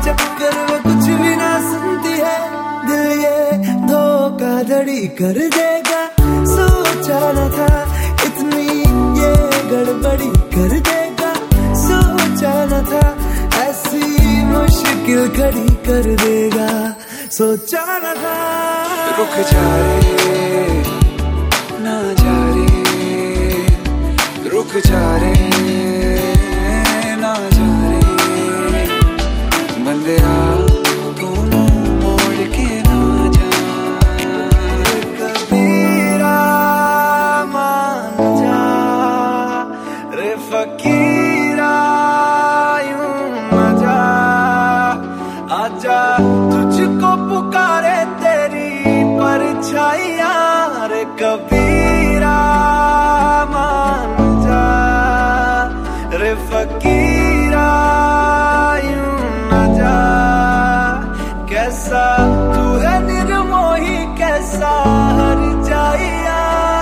चक्कर में कुछ भी ना सुनती है, दिल ये धोखाधड़ी कर देगा। सोचा न था इतनी ये गड़बड़ी कर देगा, सोचा न था ऐसी मुश्किल खड़ी कर देगा, सोचा न था। रुक जा रे ना जा रे, रुक जा रे ना जा रे, बंदिया तू मोड़ के ना जा। कबीरा मान जा रे फकीरा, यूं ना जा, आजा तुझको पुकारे तेरी परछाइयां रे कबीरा, मान जा रे फकीरा, यूं न जा। कैसा तू है निर्मोही, कैसा हर जाइया।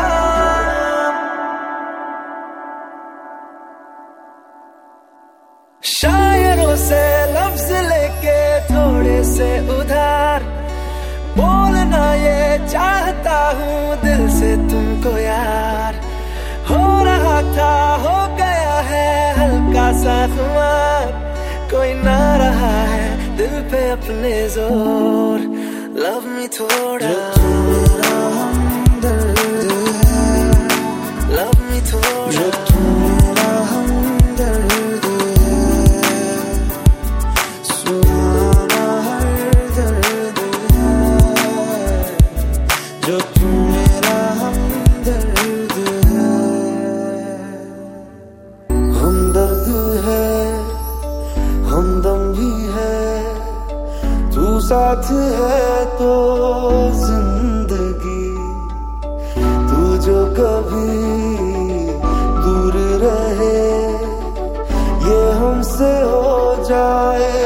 शायरों से लफ्ज लेके थोड़े से उधार, बोलना ये चाहता हूँ दिल से तुमको यार। हो रहा था हो गया है हल्का सा खुमार, कोई ना रहा है दिल पे अपने जोर। लव मी थोड़ा, लव मी थोड़ा, जो तू मेरा हमदर्द है, हमदर्द है, हमदम भी है, तू साथ है तो जिंदगी, तू जो कभी दूर रहे ये हमसे हो जाए